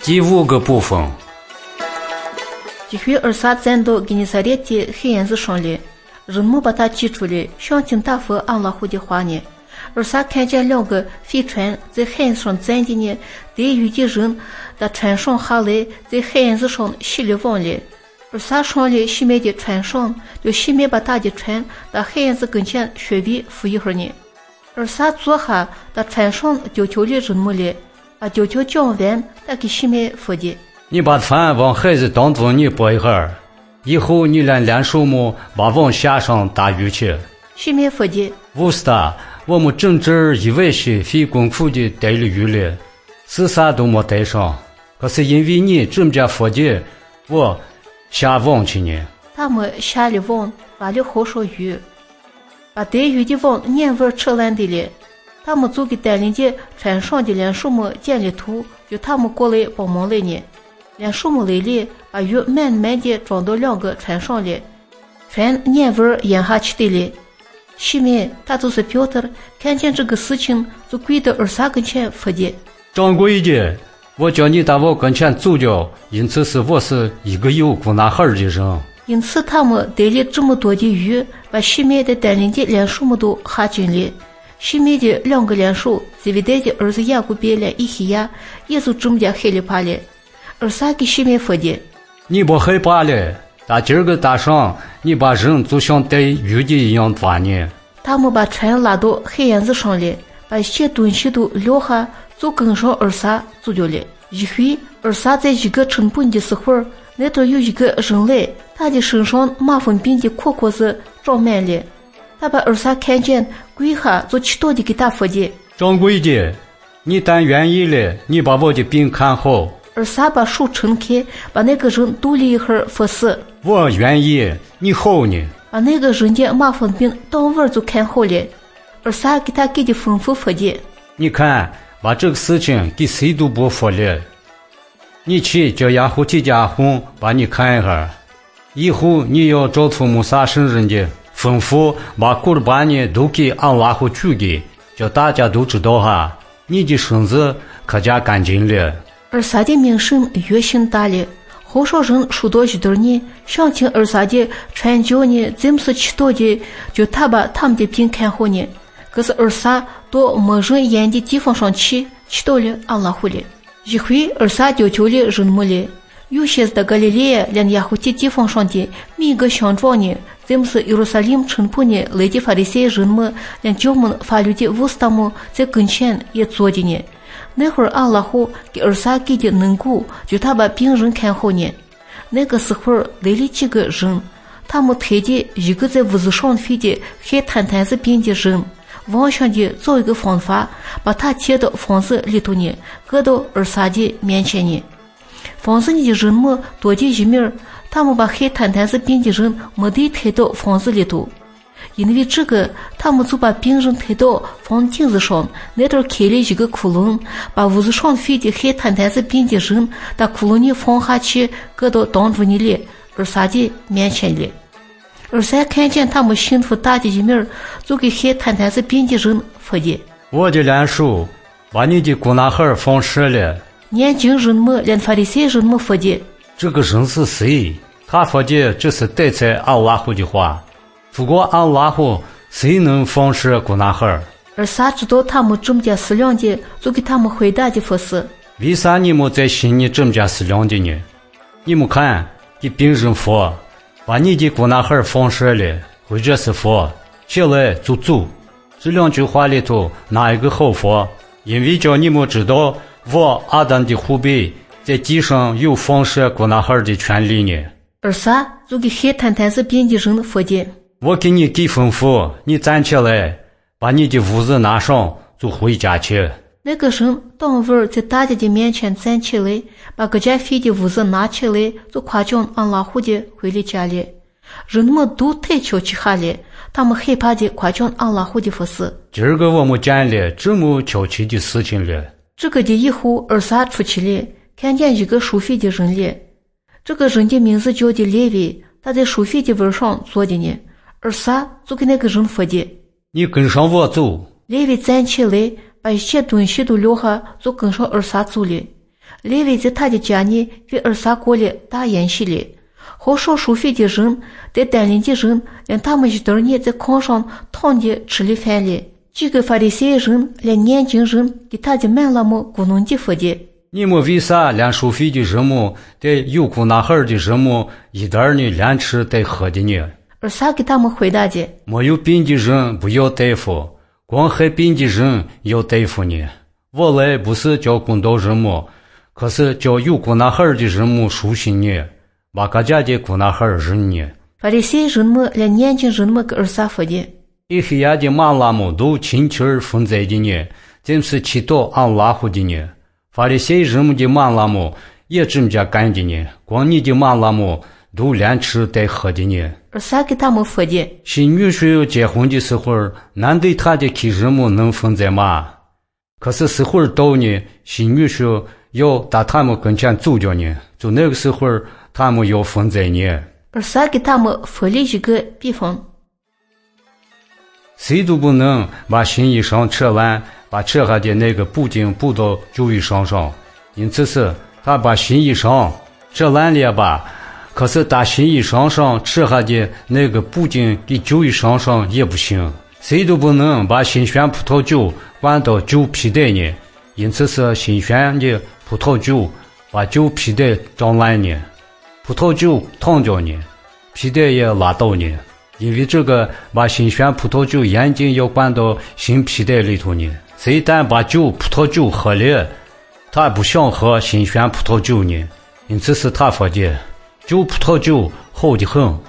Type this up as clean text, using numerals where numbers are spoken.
第5个部分。 几回尔撒站到给尼撒列的黑岩子上来，人们把他记出来，想听大佛阿拉胡的话呢。尔撒看见2个飞船在海岩上站的呢，逮鱼的人在船上下来，在海岩子上洗了网来。尔撒上来西面的船上，就西面把他的船到海岩子跟前稍微扶一会儿呢。尔撒坐下到船上就求了人们来，把就求讲完，他给西面扶的。 你把船往海子当中你拨一会儿，以后你两手木把网下上打鱼去。 西面扶的。 乌斯达，我们整整1万些费功夫的逮了鱼了，是啥都没逮上，可是因为你这么家扶的，我下网去呢。 他们下了网，挖了好少鱼，把逮鱼的网年味吃烂的了。他们就给带领的船上的两手木建了土，就他们过来帮忙来呢。两手木来了，把鱼慢慢的装到2个船上了，船年味咽下去的了。西面他就是标特，看见这个事情就跪到尔撒跟前扶的。 掌柜的，我叫你到我跟前走着，因此是我是一个有孤男孩的人。 因此他们逮了这么多的鱼，把西面的带领的两手木都下进了。西面的2个两手，这位带的儿子雅各别了一起呀，也就这么家害了怕了。尔撒给西面扶的。 你不害怕了？打今儿个大上，你把人就像逮鱼的一样抓呢。 他们把船拉到海沿子上来，把一些东西都撂下，就跟上尔撒走掉了。一会尔撒在一个城本的时候，那头有一个人来，他的身上麻风病的壳壳子长满了。他把尔撒看见，跪下就祈祷的给他扶的。 掌柜的，你但愿意了，你把我的病看好。 尔撒把手撑开，把那个人兜了一会儿服侍。 我愿意，你好呢。 把那个人的麻风病当晚就看好了。尔撒给他给的吩咐服的。 你看，把这个事情给谁都不服了。你去叫亚胡提家红把你看一下，以后你要找出穆萨圣人的吩咐，把古尔巴呢都给安拉胡去给，叫大家都知道哈，你的身子可加干净了。 尔撒的名声越兴大了，好少人数到一段呢，想听尔撒的传教呢，怎么是祈祷的，就他把他们的病看好呢。可是尔撒到没人烟的地方上去祈祷了阿拉胡了。一回尔撒就求了人们了，有些是在加利利连亚胡的地方上的每个乡庄呢，怎么是耶路撒冷城堡呢来的法利赛人们连教们法律的乌斯达们在跟前也做的呢。那会儿阿拉胡给尔撒给的能够，就他把病人看好呢。那个时候来了几个人，他们推的一个在屋子上飞的还谈谈子病的人，妄想的找一个方法，把他贴到房子里头呢，搁到尔撒的面前呢。房子里的人们多的一面，他们把还谈谈子病的人没得推到房子里头。因为这个，他们就把病人推到房顶子上，那头开了一个窟窿，把屋子上飞的还谈谈子病的人到窟窿里放下去，搁到当中里了，尔撒的面前了。尔撒看见他们幸福大的一面，就给还谈谈子病的人扶的。 我的两手把你的孤男孩放射了。 年轻人们连法利赛人们扶的。 这个人是谁？他说的这是带在阿拉胡的话。不过阿拉胡谁能放射孤男孩？ 尔撒知道他们这么加思量的，就给他们回答的服侍。 为啥你们在心里这么加思量的呢？你们看，给病人说，把你的孤男孩放射了，或者是说起来就走。这2句话里头哪一个好说？因为叫你们知道，我阿当的后辈在地上有放射孤男孩的权利呢。 尔撒就给还谈谈子病的人扶的。 我给你给吩咐，你站起来，把你的屋子拿上，就回家去。 那个人当晚在大家的面前站起来，把各家飞的屋子拿起来，就夸奖安拉胡的回了家里。人们都太瞧起下来，他们害怕的夸奖安拉胡的服侍。 今儿个我们见了这么瞧起的事情了。 这个的以后尔撒出去了，看见一个收费的人了。这个人的名字叫的列位，他在收费的位上坐的呢。尔撒就给那个人扶的。 你跟上我走。 列位站起来，把一些东西都撂下，就跟上尔撒走了。 列位在他的家里给儿撒过了大宴席了。好少数费的人在带领的人让他们一对儿在炕上躺着吃了饭了。几个法利赛人连年轻人给他的满了么咕哝的说的。 你们为啥连收费的人们对有苦那孩的人们一点儿呢连吃带喝的呢？ 儿撒给他们回答的。 没有病的人不要大夫，光害病的人要大夫呢。我来不是叫公道人们，可是叫有苦那孩的人们舒心呢，把各家的苦那孩人呢。 法利赛人们连年轻人们给儿撒说的。 以黑亚的马拉们都亲戚儿分在的呢，真是祈祷安拉乎的呢。法利赛人们的马拉们也这么家干的呢，光你的马拉们都连吃带喝的呢。 儿撒给他们说的。 新女婿结婚的时候，难得他的客人们能分在吗？可是时候到呢，新女婿要到他们跟前走掉呢，就那个时候他们要分在呢。 儿撒给他们说了一个比方。 谁都不能把新衣裳扯完，把扯下的那个布巾补到旧衣裳上。因此是他把新衣裳扯完了吧，可是打新衣裳上扯下的那个布巾给旧衣裳上也不行。谁都不能把新鲜葡萄酒灌到旧皮带呢，因此是新鲜的葡萄酒把旧皮带撞烂呢，葡萄酒烫掉呢，皮带也拉倒呢。因为这个把新鲜葡萄酒严禁要灌到新皮带里头呢。谁但把葡萄酒喝了，他不想喝新鲜葡萄酒呢。因此是他说的，旧葡萄酒好得很，